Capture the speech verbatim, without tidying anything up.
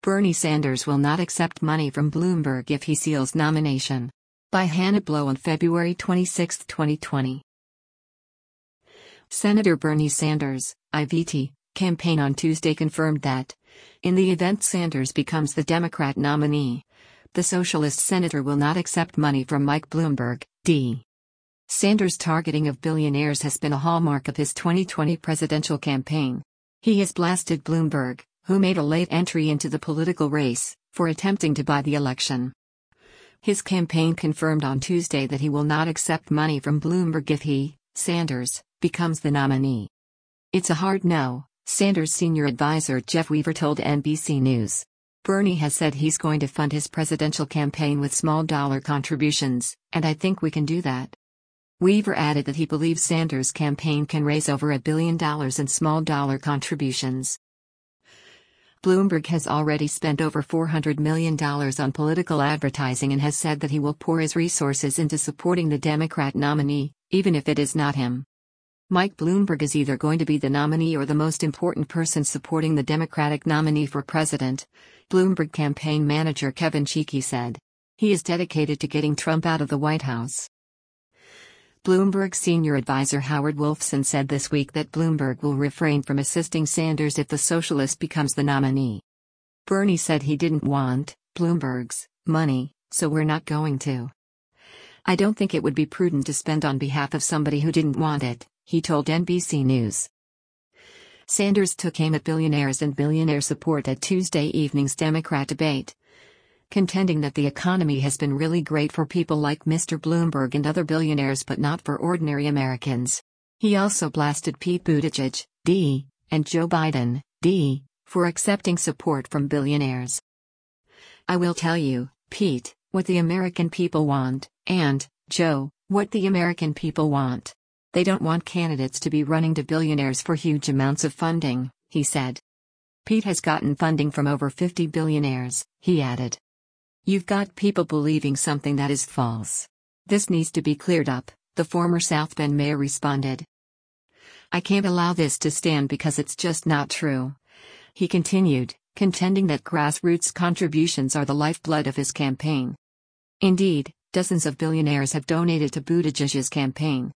Bernie Sanders will not accept money from Bloomberg if he seals nomination. By Hannah Blow on February twenty-sixth, twenty twenty. Senator Bernie Sanders, I V T, campaign on Tuesday confirmed that, in the event Sanders becomes the Democrat nominee, the socialist senator will not accept money from Mike Bloomberg, D. Sanders' targeting of billionaires has been a hallmark of his twenty twenty presidential campaign. He has blasted Bloomberg, who made a late entry into the political race, for attempting to buy the election. His campaign confirmed on Tuesday that he will not accept money from Bloomberg if he, Sanders, becomes the nominee. It's a hard no, Sanders' senior advisor Jeff Weaver told N B C News. Bernie has said he's going to fund his presidential campaign with small dollar contributions, and I think we can do that. Weaver added that he believes Sanders' campaign can raise over a billion dollars in small dollar contributions. Bloomberg has already spent over four hundred million dollars on political advertising and has said that he will pour his resources into supporting the Democrat nominee, even if it is not him. Mike Bloomberg is either going to be the nominee or the most important person supporting the Democratic nominee for president, Bloomberg campaign manager Kevin Cheeky said. He is dedicated to getting Trump out of the White House. Bloomberg senior advisor Howard Wolfson said this week that Bloomberg will refrain from assisting Sanders if the socialist becomes the nominee. Bernie said he didn't want Bloomberg's money, so we're not going to. I don't think it would be prudent to spend on behalf of somebody who didn't want it, he told N B C News. Sanders took aim at billionaires and billionaire support at Tuesday evening's Democrat debate, contending that the economy has been really great for people like Mister Bloomberg and other billionaires but not for ordinary Americans. He also blasted Pete Buttigieg, D, and Joe Biden, D, for accepting support from billionaires. I will tell you, Pete, what the American people want, and, Joe, what the American people want. They don't want candidates to be running to billionaires for huge amounts of funding, he said. Pete has gotten funding from over fifty billionaires, he added. You've got people believing something that is false. This needs to be cleared up, the former South Bend mayor responded. I can't allow this to stand because it's just not true. He continued, contending that grassroots contributions are the lifeblood of his campaign. Indeed, dozens of billionaires have donated to Buttigieg's campaign.